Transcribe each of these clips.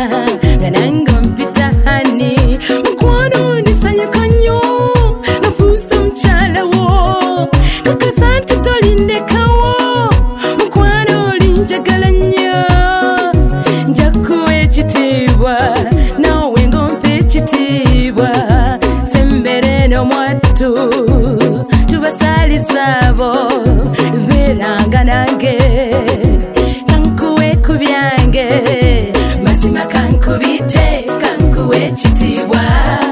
gananga mpita hani mukwano nisanyuka nnyo nafuusa mukyalawo kakasante tolindekawo mukwano olinjagala nnyo njakuwa ekitiibwa nawe ngompa ekitiibwa sembere n'omwattu tubasalisa abo beeranga nange kankuwe ku byange mazima kankubite kankuwe ekitiibwa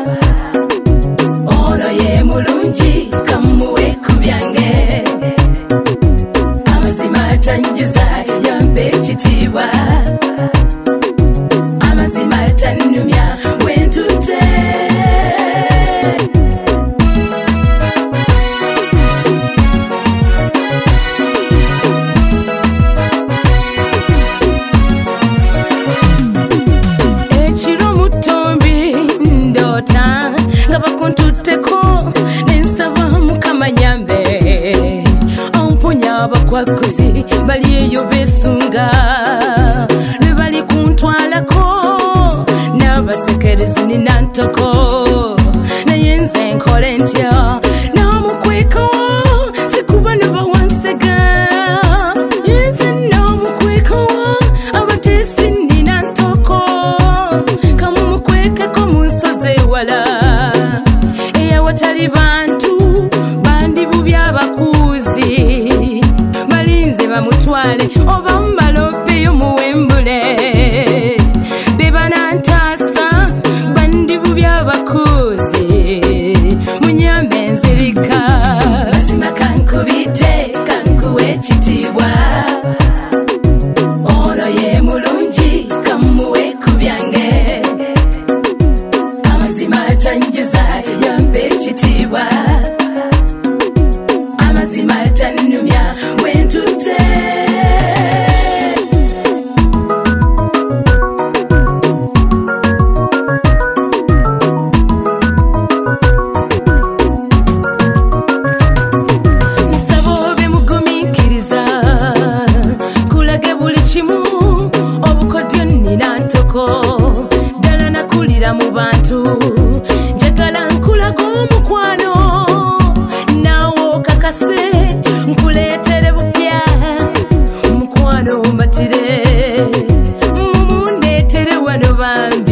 ono ye mulungi kamuwe ku byange amazima atanjuza yampa ekitiibwa amazima atannumya wentute nga bakuntuteko nensaba mukama nyambe omponya abakwakuzi bali eyo besunga lwe bali kuntwalako n'abasekerezi nina ntoko naye nze nkole ntya n'omukwekawo sikuba ne bawansega yenze n'omukwekawo abateesi nina ntoko kamumukwekeko mu nsozi ewala eyawatali bantu bandi bubi abakuuzi balinze bamutwale oba mumalopeyo muwembule be banantaasa bandi bubi abakuuzi munyambe enzirika mazima kankubite kankuwe ekitiibwa ono ye mulungi kamuwe ku byange amazima atanjuza yampa ekitiibwa amazima atannumya wentute nsaba obe mugumiikiriza kulage buli kimu obukodyo nina ntoko ddala nakulira mu bantu njagala nkulaga omukwano naawe okakase nkuleetere bupya mukwano matire mumundeetere wano bambi